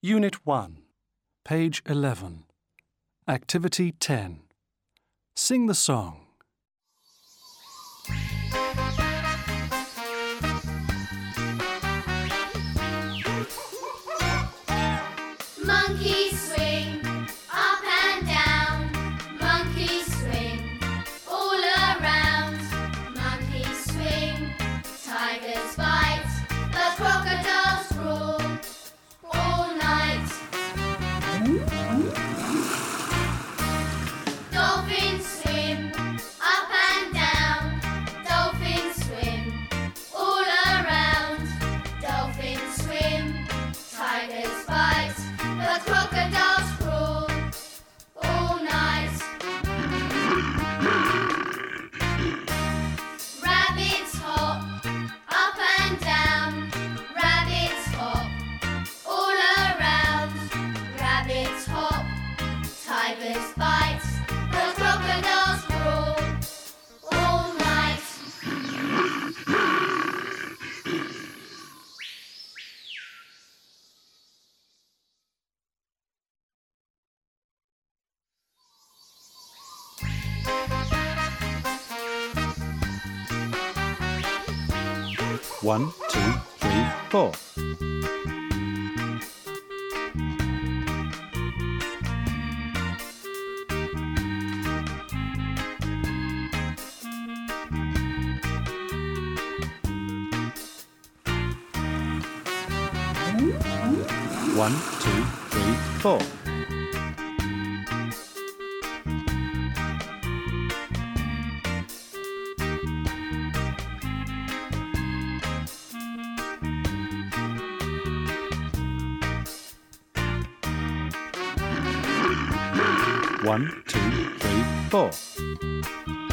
Unit 1, page 11. Activity 10. Sing the song. Monkeys swing up and down, monkeys swing all around. Monkeys swing, tigers bite, the crocodiles roar all night. Dolphins swim up and down, dolphins swim all around. Dolphins swim, tigers bite, the crocodiles crawl all night. Rabbits hop up and down, rabbits hop all around. Rabbits hop, tigers bite, the crocodiles crawl all night. One, two, three, four. One, two, three, four. One, two, three, four.